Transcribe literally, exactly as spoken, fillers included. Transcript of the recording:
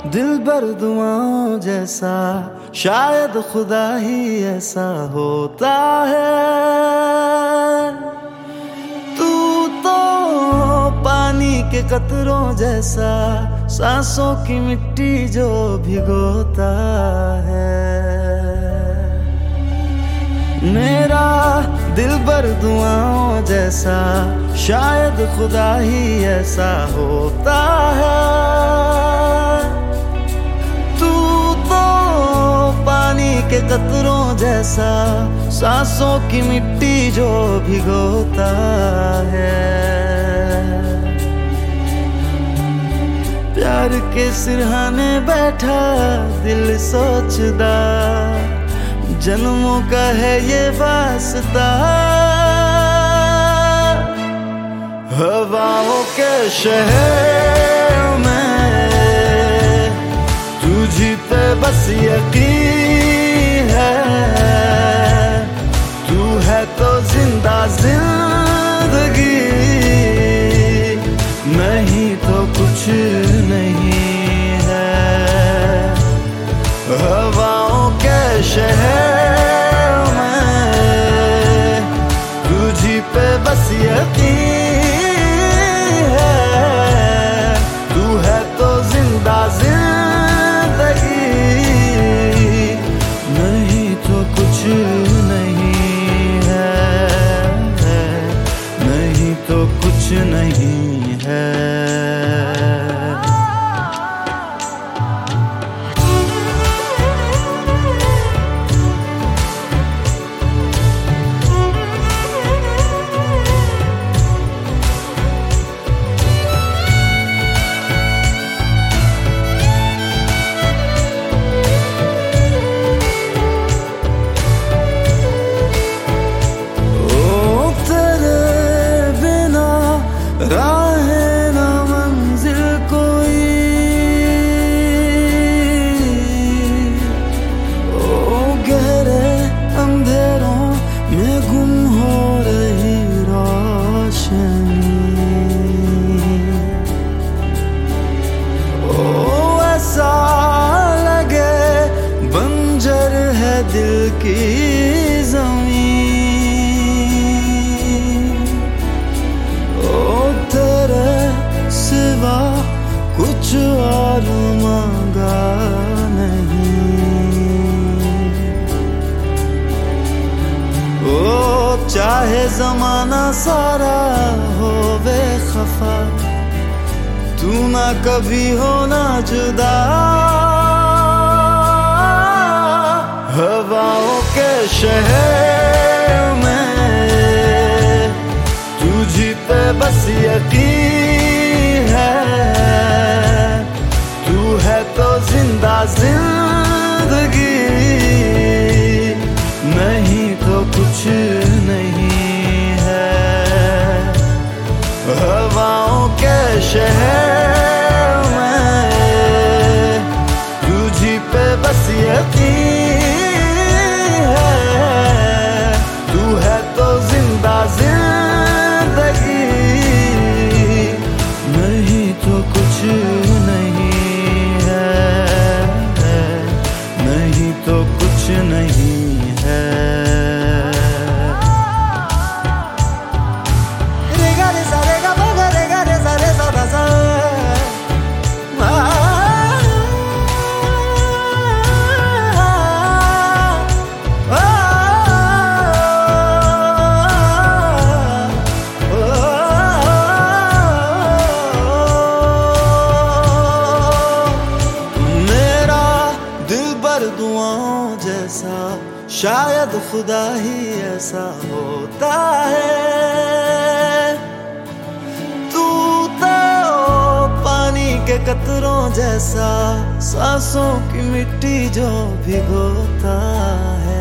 दिल भर दुआओं जैसा, शायद खुदा ही ऐसा होता है। तू तो पानी के कतरों जैसा, सांसों की मिट्टी जो भिगोता है। मेरा दिल भर दुआओं जैसा, शायद खुदा ही ऐसा होता है। के कतरों जैसा, सांसों की मिट्टी जो भिगोता है। प्यार के सिरहाने बैठा दिल सोचदा, जन्मों का है ये वास्ता। हवाओं के शहर में तुझी पे बस यकीन है। तू है तो जिंदा जिंदगी, नहीं तो कुछ नहीं है। हवाओं के शहर में तुझी पे बस यकीन है। तू है तो जिंदा जिंदगी, नहीं तो कुछ नहीं है, नहीं तो कुछ नहीं है। राहें ना मंजिल कोई, ओ गहरे अंधेरों में गुम हो रही रोशनी। ओ ऐसा लगे बंजर है दिल की जमीन। सिवा कुछ और मांगा नहीं। ओ चाहे जमाना सारा हो बेखफा, तू ना कभी होना जुदा। हवाओं के शहर में तुझी पे बस यकीन है। तू है तो जिंदा जिंदगी, नहीं तो कुछ नहीं है। हवाओं के शहर में तुझी पे बस यकीन है। तू है तो जिंदा जिंदगी, नहीं तो कुछ नहीं है, नहीं तो कुछ नहीं है। रे गा रे सा रे गा मा गा रे गा रे सा रे सा धा सा। दुआओं जैसा, शायद खुदा ही ऐसा होता है। तू तो पानी के कतरों जैसा, सांसों की मिट्टी जो भिगोता है।